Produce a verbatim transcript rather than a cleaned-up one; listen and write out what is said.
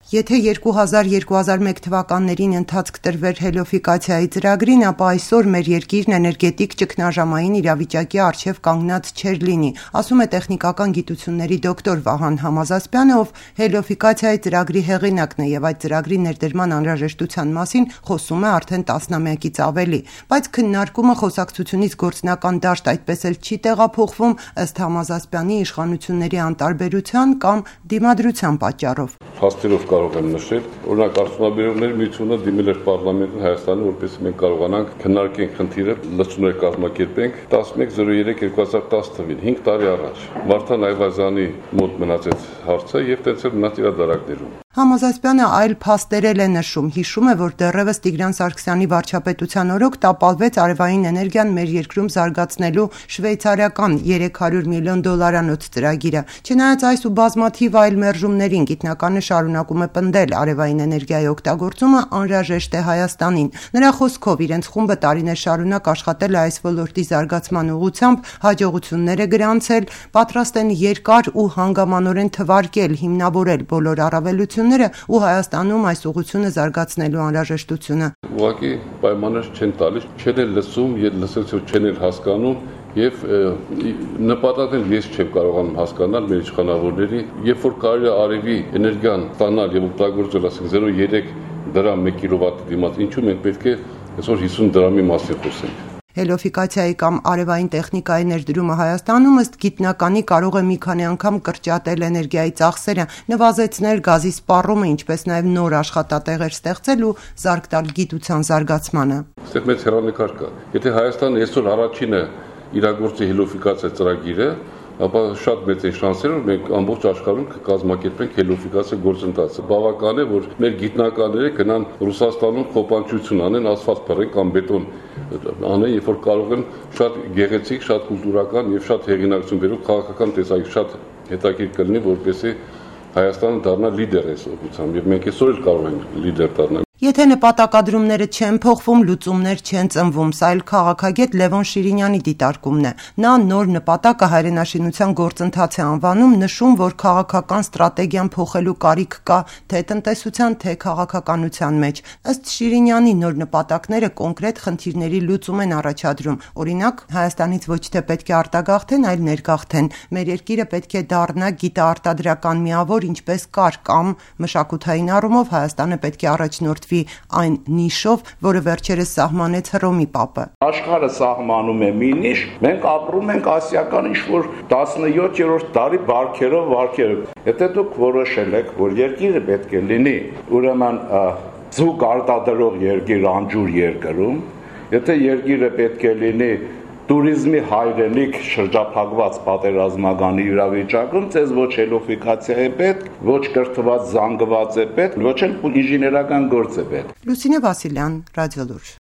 Եթե երկու հազար - երկու հազար մեկ թվականներին ընթացք տրվեր հելիոֆիկացիայի ծրագրին, ապա այսօր մեր երկիրն էներգետիկ ճգնաժամային իրավիճակի առջև կանգնած չէր լինի, ասում է տեխնիկական գիտությունների դոկտոր Վահան Համազասպյանը, ով հելիոֆիկացիայի ծրագրի հեղինակն է եւ այդ ծրագրի ներդրման անհրաժեշտության մասին խոսում է արդեն տասնամյակից ավելի, բայց քննարկումը խոսակցությունից գործնական դաշտ այդպես էլ չի տեղափոխվում ըստ Համազասպյանի իշխանությունների անտարբերության կամ դիմադրության պատճառով։ Փաստերով կարող եմ նշել, օրինակ արդյունաբերողների միությունը դիմել էր պարլամենտին Հայաստանի, որպեսզի մենք կարողանանք քննարկենք խնդիրը, լցուներ կազմակերպենք տասնմեկ զրո երեք երկու հազար տասը թվականին, հինգ տարի առաջ։ Վարդան Այվազյանի մոտ մնացեց հարցը եւ տենց էլ մնաց իր դարակներում։ Համազասպյանը այլ փաստերել է նշում, հիշում է, որ դեռևս Տիգրան Սարգսյանի վարչապետության օրոք տապալվեց արևային էներգիան մեր երկրում զարգացնելու շվեյցարական երեք հարյուր միլիոն դոլարանոց ծրագիրը։ Չնայած այս ու բազմաթիվ այլ մերժումներին, գիտնականը շարունակում է պնդել արևային էներգիայի օգտագործումը անհրաժեշտ է Հայաստանին։ Նրա խոսքով իրենց խումբը տարիներ շարունակ աշխատել է այս ոլորտի զարգացման ուղղությամբ, հաջողություններ է գրանցել, պատրաստ են երկար ու հանգամանորեն թվարկել, հիմնավորել բոլոր առավելությունները ու Հայաստանում այս ուղղությունը զարգացնելու անհրաժեշտությունը։ Ուղղակի պայմաններ չեն տալիս, չեն էլ լսում, եւ լսեցի չեն էլ հասկանում եւ նպատակն ես չեմ կարողանում հասկանալ մեր իշխանավորների, երբ որ կարելի է արևի էներգիան ստանալ եւ օգտագործել, ասենք զրո երեք դրամ մեկ կիլովատի դիմաց, ինչու մենք պետք է այսօր հիսուն դրամի մասին խոսենք։ Հելիոֆիկացիայի կամ արևային տեխնիկայի ներդրումը Հայաստանում ըստ գիտնականի կարող է մի քանի անգամ կրճատել էներգիայի ծախսերը, նվազեցնել գազի սպառումը, ինչպես նաև նոր աշխատատեղեր ստեղծել ու զարգ տալ գիտության զարգացմանը։ Այստեղ մեծ հեռանկար կա։ Եթե Հայաստանը այսօր առաջինը իրագործի հելիոֆիկացիա ծրագիրը, ապա շատ մեծ է շանսերը, որ մենք ամբողջ աշխարհում կկազմակերպենք հելիոֆիկացիա գործընթացը։ Բավական է, որ մեր գիտնականները գնան Ռուսաստանում խոպանչություն անեն, ասֆալտ փռեն կամ բետոն անեն, երբ որ կարող են շատ գեղեցիկ, շատ կուլտուրական եւ շատ հեղինակություն բերող քաղաքական տեսակ շատ հետաքրքիր կլինի, որպեսզի Հայաստանը դառնա լիդեր այս ուղղությամբ եւ մենք այսօր էլ կարող ենք լիդեր դառնալ։ Եթե նպատակադրումները չեն փոխվում, լուծումներ չեն ծնվում, սա այլ քաղաքագետ Լևոն Շիրինյանի դիտարկումն է։ Նա նոր նպատակը հայրենաշինության գործընթաց է անվանում, նշում, որ քաղաքական ստրատեգիան փոխելու կարիք կա թե տնտեսության, թե քաղաքականության մեջ։ Ըստ Շիրինյանի նոր նպատակները կոնկրետ խնդիրների լուծում են առաջադրում։ Օրինակ, Հայաստանից ոչ թե պետք է արտագաղթեն, այլ ներգաղթեն։ Մեր երկիրը պետք է դառնա գիտաարտադրական միավոր, ինչպես կար, կամ մշակութային առումով Հայաստանը պետք է առաջնորդվի այն նիշով, որը վերջերս սահմանեց Հռոմի Պապը։ Աշխարհը սահմանում է մի նիշ, մենք ապրում ենք ասիական ինչ-որ տասնյոթերորդ դարի բարքերով վարքերով։ Եթե դուք որոշել եք, որ երկիրը պետք է լինի, ուրեմն զուգ արտադրող երկիր անջուր երկրում, եթե երկիրը պետք է լինի տուրիզմի հայրենիք շրջափակված պատերազմական իրավիճակում, ցեզ ոչ հելիոֆիկացիա է պետք, ոչ կրթված զանգված է պետք, ոչ էլ ինժեներական գործ է պետք։ Լուսինե Վասիլյան, Ռադիոլուր։